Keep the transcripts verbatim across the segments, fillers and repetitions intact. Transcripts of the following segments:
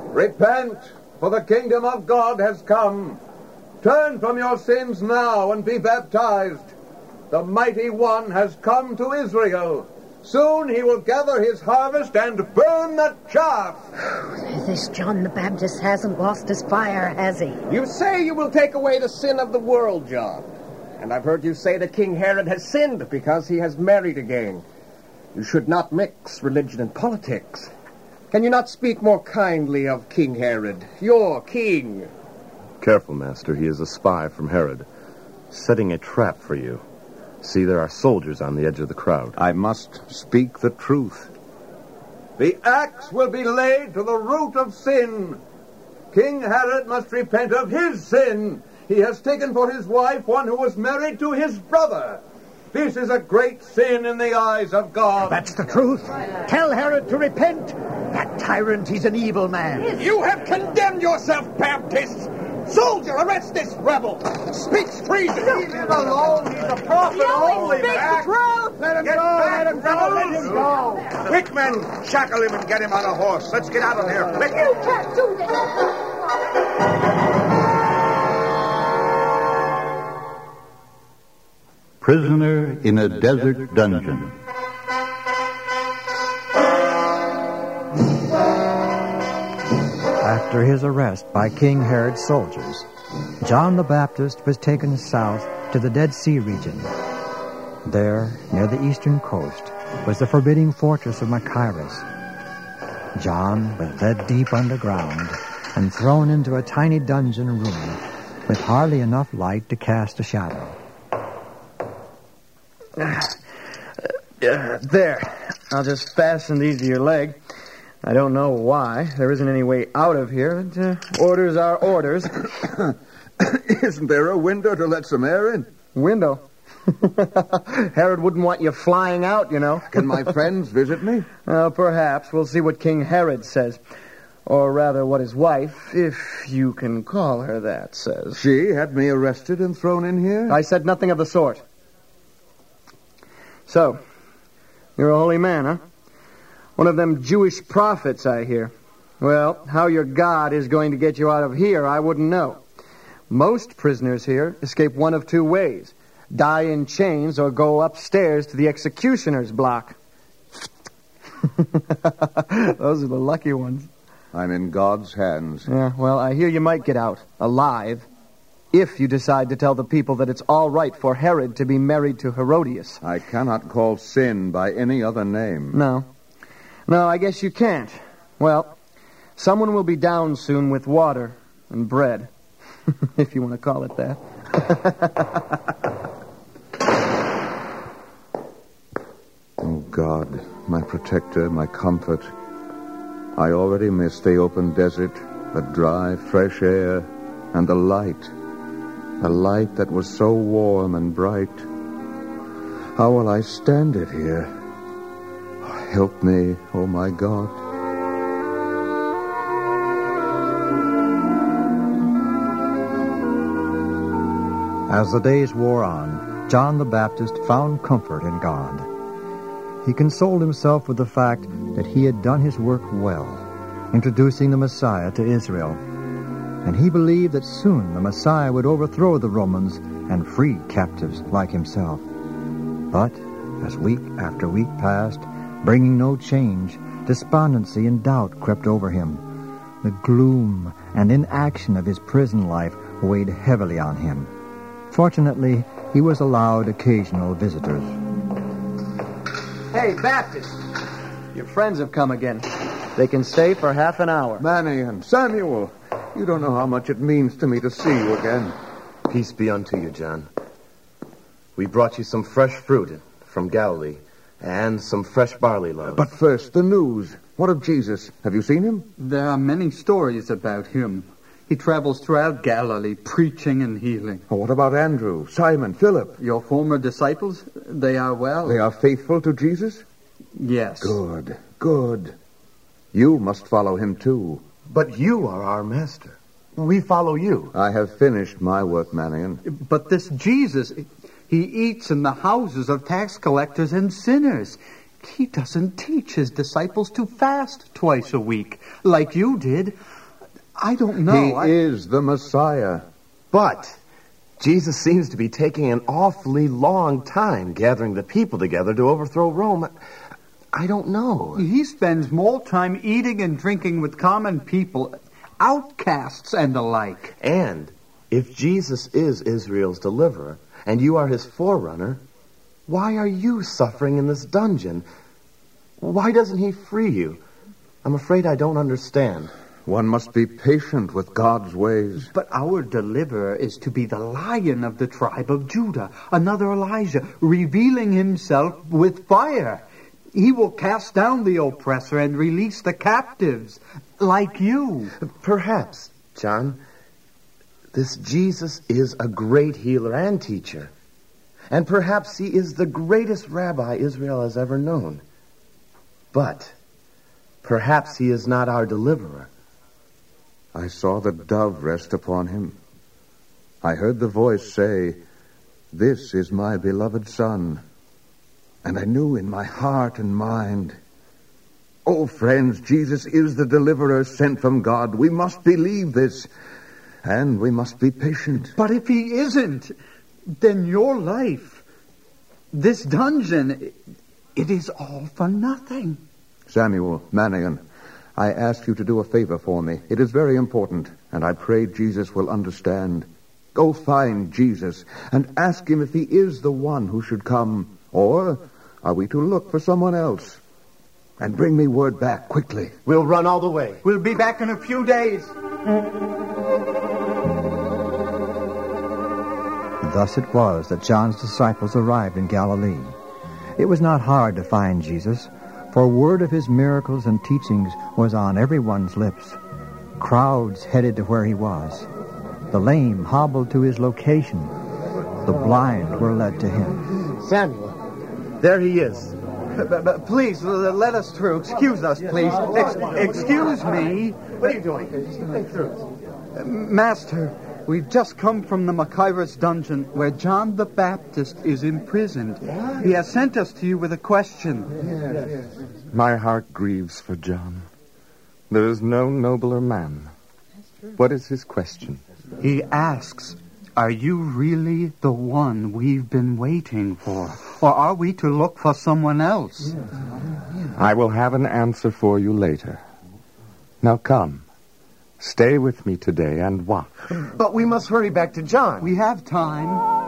Repent, for the kingdom of God has come. Turn from your sins now and be baptized. The mighty one has come to Israel. Soon he will gather his harvest and burn the chaff. This John the Baptist hasn't lost his fire, has he? You say you will take away the sin of the world, John. And I've heard you say that King Herod has sinned because he has married again. You should not mix religion and politics. Can you not speak more kindly of King Herod, your king? Careful, Master. He is a spy from Herod, setting a trap for you. See, there are soldiers on the edge of the crowd. I must speak the truth. The axe will be laid to the root of sin. King Herod must repent of his sin. He has taken for his wife one who was married to his brother. This is a great sin in the eyes of God. That's the truth. Tell Herod to repent. That tyrant, he's an evil man. You have condemned yourself, Baptists. Soldier, arrest this rebel. Speaks treason. Leave him alone. He's a prophet only. Back. Let him Get go, back, let him go, let him go. Quick, men, shackle him and get him on a horse. Let's get out of here. Quick. You can't do that. Prisoner in a desert dungeon. After his arrest by King Herod's soldiers, John the Baptist was taken south to the Dead Sea region. There, near the eastern coast, was the forbidding fortress of Machaerus. John was led deep underground and thrown into a tiny dungeon room with hardly enough light to cast a shadow. Uh, uh, there. I'll just fasten these to your leg. I don't know why. There isn't any way out of here, but uh, orders are orders. Isn't there a window to let some air in? Window? Herod wouldn't want you flying out, you know. Can my friends visit me? Well, perhaps. We'll see what King Herod says. Or rather, what his wife, if you can call her that, says. She had me arrested and thrown in here? I said nothing of the sort. So, you're a holy man, huh? One of them Jewish prophets, I hear. Well, how your God is going to get you out of here, I wouldn't know. Most prisoners here escape one of two ways. Die in chains or go upstairs to the executioner's block. Those are the lucky ones. I'm in God's hands. Yeah, well, I hear you might get out alive if you decide to tell the people that it's all right for Herod to be married to Herodias. I cannot call sin by any other name. No. No, I guess you can't. Well, someone will be down soon with water and bread, if you want to call it that. Oh, God, my protector, my comfort. I already miss the open desert, the dry, fresh air, and the light. The light that was so warm and bright. How will I stand it here? Help me, oh my God. As the days wore on, John the Baptist found comfort in God. He consoled himself with the fact that he had done his work well, introducing the Messiah to Israel. And he believed that soon the Messiah would overthrow the Romans and free captives like himself. But as week after week passed, bringing no change, despondency and doubt crept over him. The gloom and inaction of his prison life weighed heavily on him. Fortunately, he was allowed occasional visitors. Hey, Baptist, your friends have come again. They can stay for half an hour. Manny and Samuel, you don't know how much it means to me to see you again. Peace be unto you, John. We brought you some fresh fruit from Galilee and some fresh barley loaves. But first, the news. What of Jesus? Have you seen him? There are many stories about him. He travels throughout Galilee, preaching and healing. Oh, what about Andrew, Simon, Philip? Your former disciples? They are well. They are faithful to Jesus? Yes. Good, good. You must follow him, too. But you are our master. We follow you. I have finished my work, Mannion. But this Jesus, he eats in the houses of tax collectors and sinners. He doesn't teach his disciples to fast twice a week, like you did. I don't know. He I... is the Messiah. But Jesus seems to be taking an awfully long time gathering the people together to overthrow Rome. I don't know. He spends more time eating and drinking with common people, outcasts and the like. And if Jesus is Israel's deliverer, and you are his forerunner, why are you suffering in this dungeon? Why doesn't he free you? I'm afraid I don't understand. One must be patient with God's ways. But our deliverer is to be the Lion of the tribe of Judah, another Elijah, revealing himself with fire. He will cast down the oppressor and release the captives, like you. Perhaps, John, this Jesus is a great healer and teacher. And perhaps he is the greatest rabbi Israel has ever known. But perhaps he is not our deliverer. I saw the dove rest upon him. I heard the voice say, "This is my beloved Son." And I knew in my heart and mind, oh, friends, Jesus is the deliverer sent from God. We must believe this, and we must be patient. But if he isn't, then your life, this dungeon, it is all for nothing. Samuel, Mannion, I ask you to do a favor for me. It is very important, and I pray Jesus will understand. Go find Jesus and ask him if he is the one who should come, or are we to look for someone else? And bring me word back quickly. We'll run all the way. We'll be back in a few days. Thus it was that John's disciples arrived in Galilee. It was not hard to find Jesus, for word of his miracles and teachings was on everyone's lips. Crowds headed to where he was. The lame hobbled to his location. The blind were led to him. Samuel, there he is. But, but please, uh, let us through. Excuse us, please. Ex- excuse me. What are you doing? Think through. Uh, Master, we've just come from the Machaerus dungeon where John the Baptist is imprisoned. He has sent us to you with a question. My heart grieves for John. There is no nobler man. What is his question? He asks, are you really the one we've been waiting for? Or are we to look for someone else? I will have an answer for you later. Now come. Stay with me today and watch. But we must hurry back to John. We have time.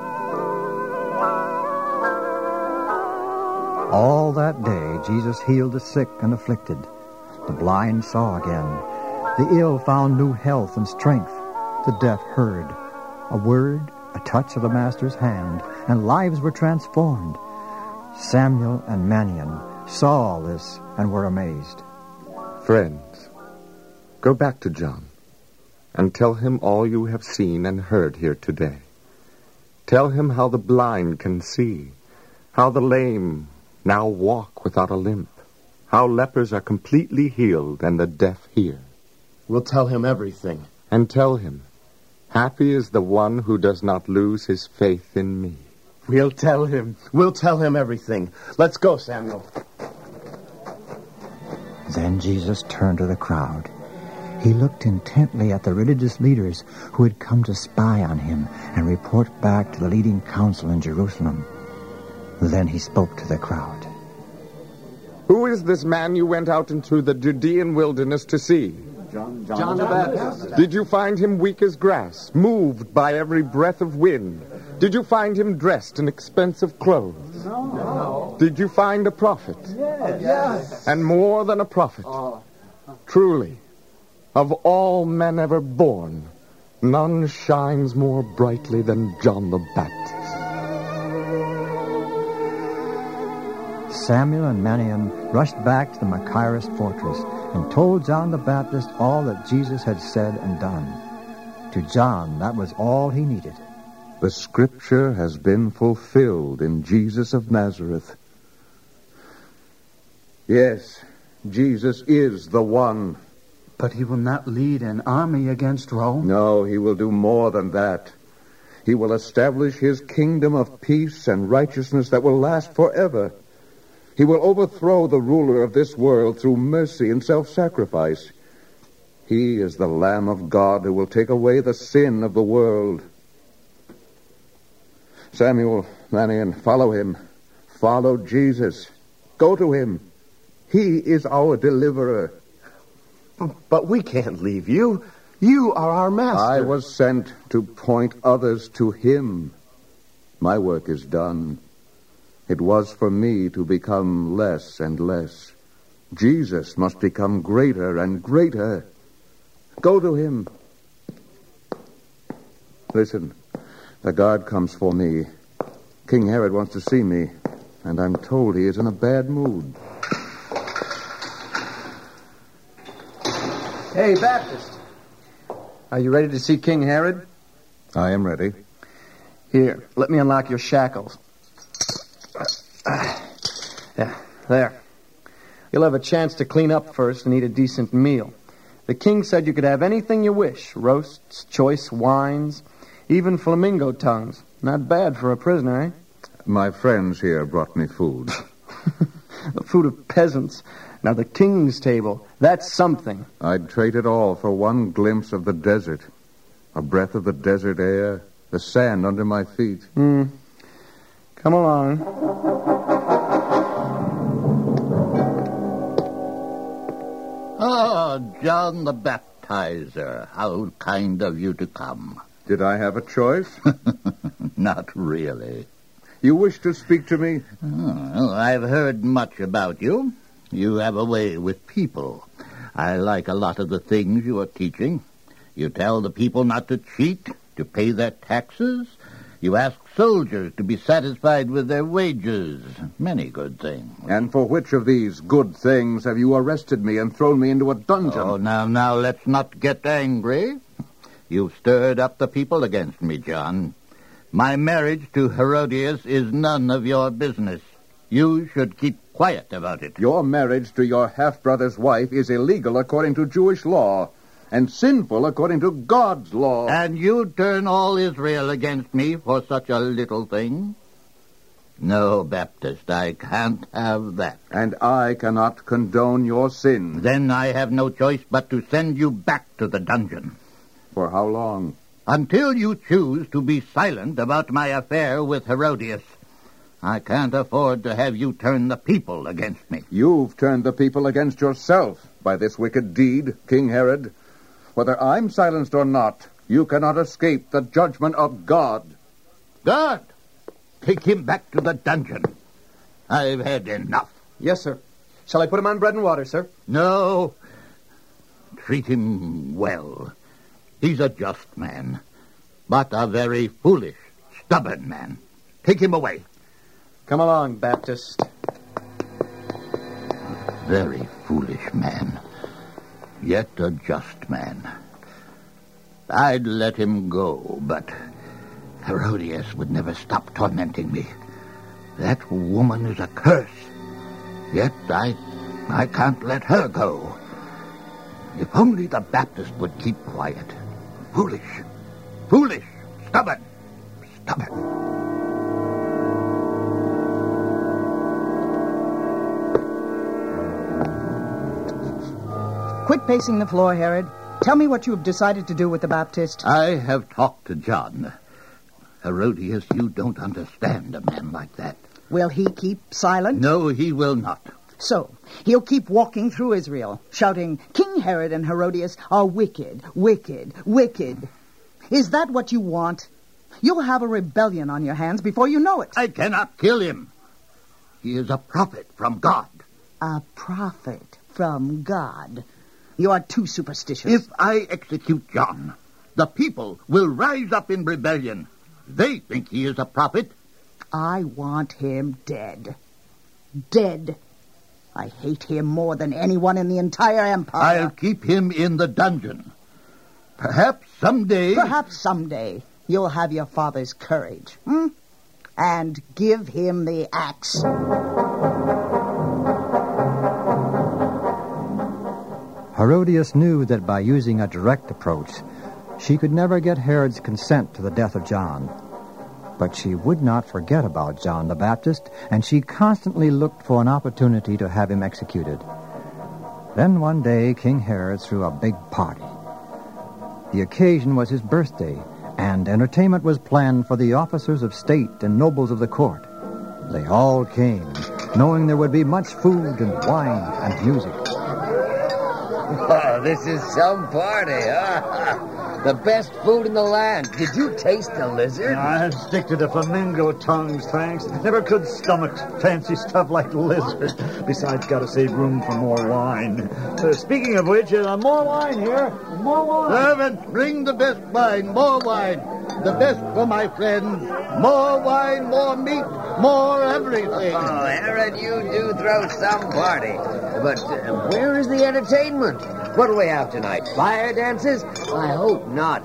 All that day, Jesus healed the sick and afflicted. The blind saw again. The ill found new health and strength. The deaf heard. A word, a touch of the Master's hand, and lives were transformed. Samuel and Mannion saw all this and were amazed. Friends, go back to John and tell him all you have seen and heard here today. Tell him how the blind can see, how the lame now walk without a limp, how lepers are completely healed and the deaf hear. We'll tell him everything. And tell him, happy is the one who does not lose his faith in me. We'll tell him. We'll tell him everything. Let's go, Samuel. Then Jesus turned to the crowd. He looked intently at the religious leaders who had come to spy on him and report back to the leading council in Jerusalem. Then he spoke to the crowd. Who is this man you went out into the Judean wilderness to see? John, John, John the Baptist. Did you find him weak as grass, moved by every breath of wind? Did you find him dressed in expensive clothes? No. no. Did you find a prophet? Yes. yes. And more than a prophet. Oh. Truly, of all men ever born, none shines more brightly than John the Baptist. Samuel and Mannion rushed back to the Machaerus fortress and told John the Baptist all that Jesus had said and done. To John, that was all he needed. The scripture has been fulfilled in Jesus of Nazareth. Yes, Jesus is the one. But he will not lead an army against Rome. No, he will do more than that. He will establish his kingdom of peace and righteousness that will last forever. He will overthrow the ruler of this world through mercy and self-sacrifice. He is the Lamb of God who will take away the sin of the world. Samuel, Mannion, follow him. Follow Jesus. Go to him. He is our deliverer. But we can't leave you. You are our master. I was sent to point others to him. My work is done. It was for me to become less and less. Jesus must become greater and greater. Go to him. Listen, the guard comes for me. King Herod wants to see me, and I'm told he is in a bad mood. Hey, Baptist. Are you ready to see King Herod? I am ready. Here, let me unlock your shackles. Yeah, there. You'll have a chance to clean up first and eat a decent meal. The king said you could have anything you wish. Roasts, choice wines, even flamingo tongues. Not bad for a prisoner, eh? My friends here brought me food. The food of peasants. Now, the king's table, that's something. I'd trade it all for one glimpse of the desert. A breath of the desert air, the sand under my feet. Hmm. Come along. Ah, John the Baptizer, how kind of you to come. Did I have a choice? Not really. You wish to speak to me? Oh, I've heard much about you. You have a way with people. I like a lot of the things you are teaching. You tell the people not to cheat, to pay their taxes. You ask soldiers to be satisfied with their wages. Many good things. And for which of these good things have you arrested me and thrown me into a dungeon? Oh, now, now, let's not get angry. You've stirred up the people against me, John. My marriage to Herodias is none of your business. You should keep quiet about it. Your marriage to your half-brother's wife is illegal according to Jewish law, and sinful according to God's law. And you turn all Israel against me for such a little thing? No, Baptist, I can't have that. And I cannot condone your sin. Then I have no choice but to send you back to the dungeon. For how long? Until you choose to be silent about my affair with Herodias. I can't afford to have you turn the people against me. You've turned the people against yourself by this wicked deed, King Herod. Whether I'm silenced or not, you cannot escape the judgment of God. God, take him back to the dungeon. I've had enough. Yes, sir. Shall I put him on bread and water, sir? No. Treat him well. He's a just man, but a very foolish, stubborn man. Take him away. Come along, Baptist. Very foolish man, yet a just man. I'd let him go, but Herodias would never stop tormenting me. That woman is a curse, yet I, I can't let her go. If only the Baptist would keep quiet. Foolish, foolish, stubborn, stubborn. Quit pacing the floor, Herod. Tell me what you have decided to do with the Baptist. I have talked to John. Herodias, you don't understand a man like that. Will he keep silent? No, he will not. So, he'll keep walking through Israel, shouting, King Herod and Herodias are wicked, wicked, wicked. Is that what you want? You'll have a rebellion on your hands before you know it. I cannot kill him. He is a prophet from God. A prophet from God. You are too superstitious. If I execute John, the people will rise up in rebellion. They think he is a prophet. I want him dead. Dead. I hate him more than anyone in the entire empire. I'll keep him in the dungeon. Perhaps someday... Perhaps someday you'll have your father's courage, hmm? And give him the axe. Herodias knew that by using a direct approach, she could never get Herod's consent to the death of John. But she would not forget about John the Baptist, and she constantly looked for an opportunity to have him executed. Then one day, King Herod threw a big party. The occasion was his birthday, and entertainment was planned for the officers of state and nobles of the court. They all came, knowing there would be much food and wine and music. Oh, this is some party, huh? The best food in the land. Did you taste the lizard? I'd stick to the flamingo tongues, thanks. Never could stomach fancy stuff like lizard. Besides, gotta save room for more wine. Uh, speaking of which, uh, more wine here. More wine. Servant, bring the best wine. More wine. The best for my friends. More wine, more meat, more everything. Oh, Herod, you do throw some party. But uh, where is the entertainment? What do we have tonight? Fire dances? I hope not.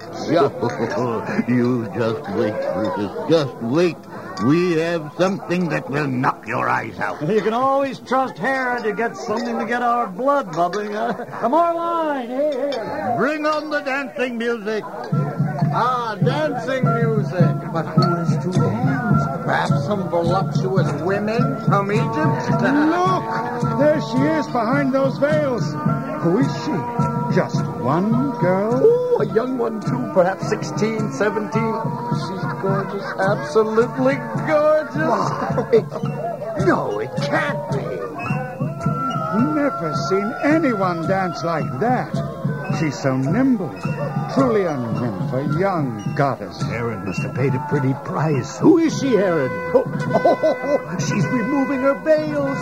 You just wait, Brutus. Just wait. We have something that will knock your eyes out. You can always trust Herod to get something to get our blood bubbling. Uh, more wine. Hey, hey. Bring on the dancing music. Ah, dancing music. But who is to dance? Perhaps some voluptuous women from Egypt? Look! There she is behind those veils. Who is she? Just one girl? Oh, a young one, too. Perhaps sixteen, seventeen. She's gorgeous. Absolutely gorgeous. No, it can't be. Never seen anyone dance like that. She's so nimble. Truly a nymph, a young goddess. Herod must have paid a pretty price. Who is she, Herod? Oh, oh, oh, oh, she's removing her veils.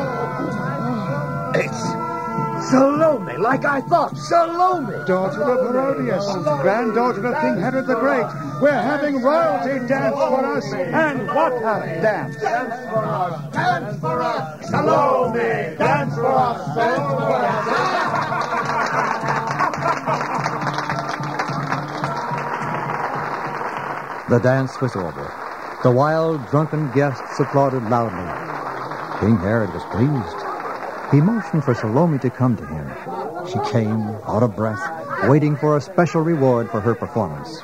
Oh. It's Salome, like I thought. Salome. Daughter of Herodias, granddaughter of King Herod the Great. We're having royalty dance for us. And what a dance. Dance for us. Dance for us. Salome. Dance for us. Dance for us. The dance was over. The wild, drunken guests applauded loudly. King Herod was pleased. He motioned for Salome to come to him. She came, out of breath, waiting for a special reward for her performance.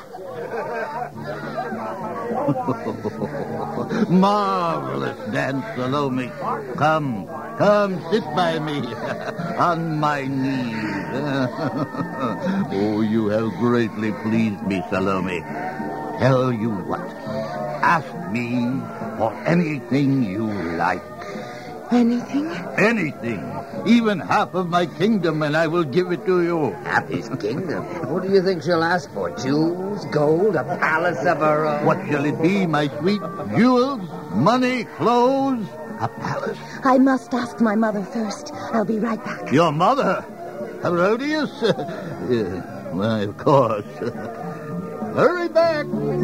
Marvelous dance, Salome. Come, come, sit by me on my knees. Oh, you have greatly pleased me, Salome. Tell you what, ask me for anything you like. Anything? Anything. Even half of my kingdom, and I will give it to you. Half his kingdom? What do you think she'll ask for? Jewels, gold, a palace of her own? What shall it be, my sweet? Jewels, money, clothes, a palace? I must ask my mother first. I'll be right back. Your mother? Herodias? uh, why, of course. Hurry back.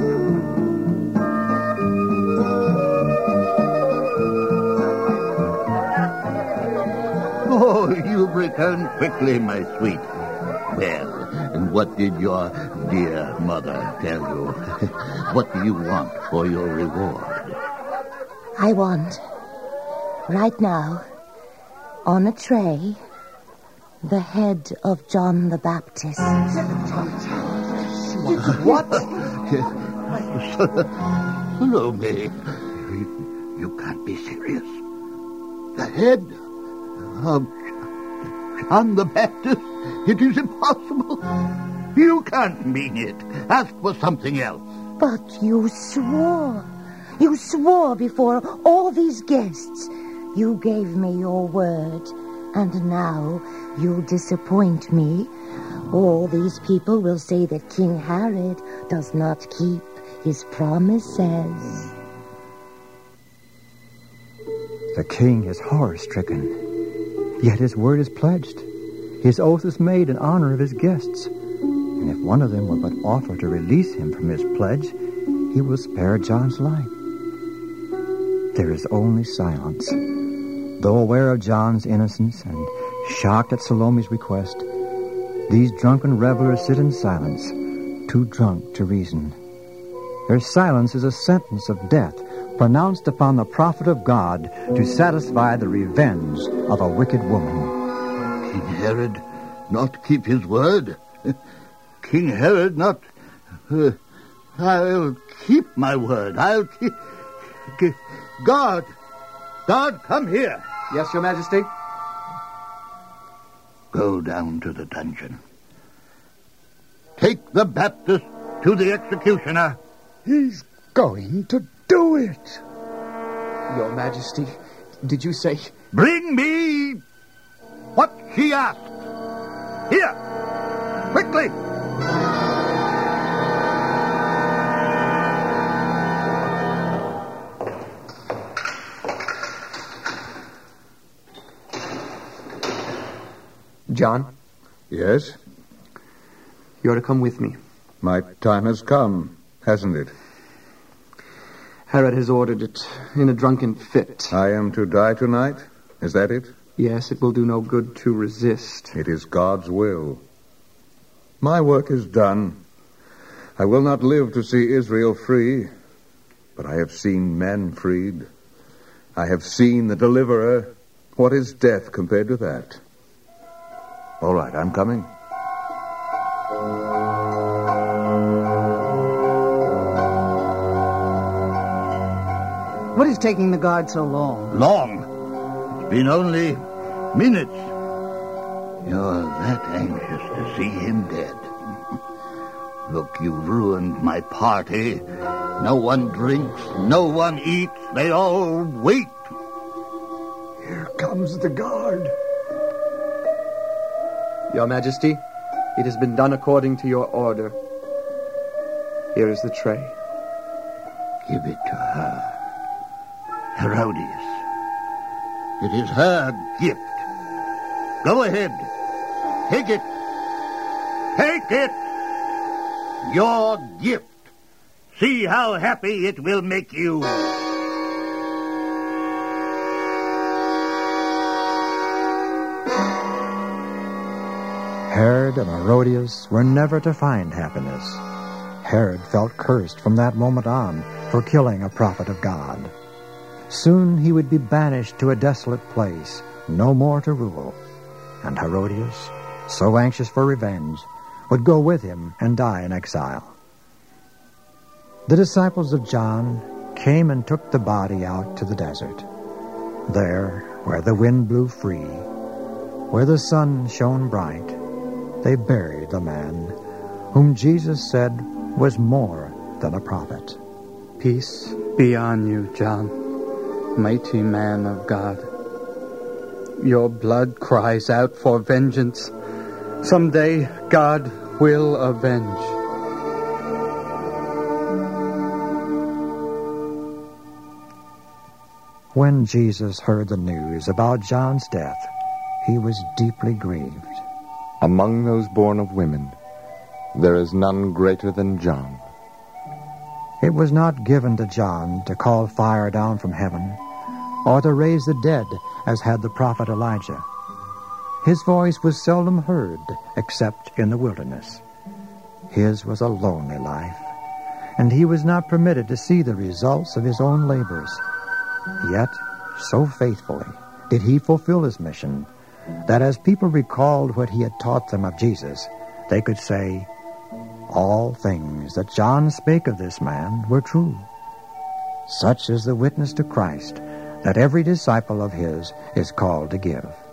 Oh, you've returned quickly, my sweet. Well, and what did your dear mother tell you? What do you want for your reward? I want, right now, on a tray, the head of John the Baptist. What? Salome, you, you can't be serious. The head of John the Baptist? It is impossible. You can't mean it. Ask for something else. But you swore. You swore before all these guests. You gave me your word, and now you disappoint me. All these people will say that King Herod does not keep his promises. The king is horror-stricken, yet his word is pledged. His oath is made in honor of his guests. And if one of them will but offer to release him from his pledge, he will spare John's life. There is only silence. Though aware of John's innocence and shocked at Salome's request, these drunken revelers sit in silence, too drunk to reason. Their silence is a sentence of death pronounced upon the prophet of God to satisfy the revenge of a wicked woman. King Herod not keep his word? King Herod not... Uh, I'll keep my word. I'll keep... keep... Guard! Guard, come here. Yes, Your Majesty? Go down to the dungeon. Take the Baptist to the executioner. He's going to do it. Your Majesty, did you say... Bring me what she asked. Here, quickly. John? Yes? You're to come with me. My time has come, hasn't it? Herod has ordered it in a drunken fit. I am to die tonight? Is that it? Yes, it will do no good to resist. It is God's will. My work is done. I will not live to see Israel free, but I have seen men freed. I have seen the deliverer. What is death compared to that? All right, I'm coming. What is taking the guard so long? Long? It's been only minutes. You're that anxious to see him dead. Look, you've ruined my party. No one drinks, no one eats. They all wait. Here comes the guard. Your Majesty, it has been done according to your order. Here is the tray. Give it to her. Herodias. It is her gift. Go ahead. Take it. Take it. Your gift. See how happy it will make you. Herod and Herodias were never to find happiness. Herod felt cursed from that moment on for killing a prophet of God. Soon he would be banished to a desolate place, no more to rule. And Herodias, so anxious for revenge, would go with him and die in exile. The disciples of John came and took the body out to the desert. There, where the wind blew free, where the sun shone bright, they buried the man whom Jesus said was more than a prophet. Peace be on you, John, mighty man of God. Your blood cries out for vengeance. Someday God will avenge. When Jesus heard the news about John's death, he was deeply grieved. Among those born of women, there is none greater than John. It was not given to John to call fire down from heaven, or to raise the dead, as had the prophet Elijah. His voice was seldom heard, except in the wilderness. His was a lonely life, and he was not permitted to see the results of his own labors. Yet, so faithfully did he fulfill his mission, that as people recalled what he had taught them of Jesus, they could say, "All things that John spake of this man were true." Such is the witness to Christ that every disciple of his is called to give.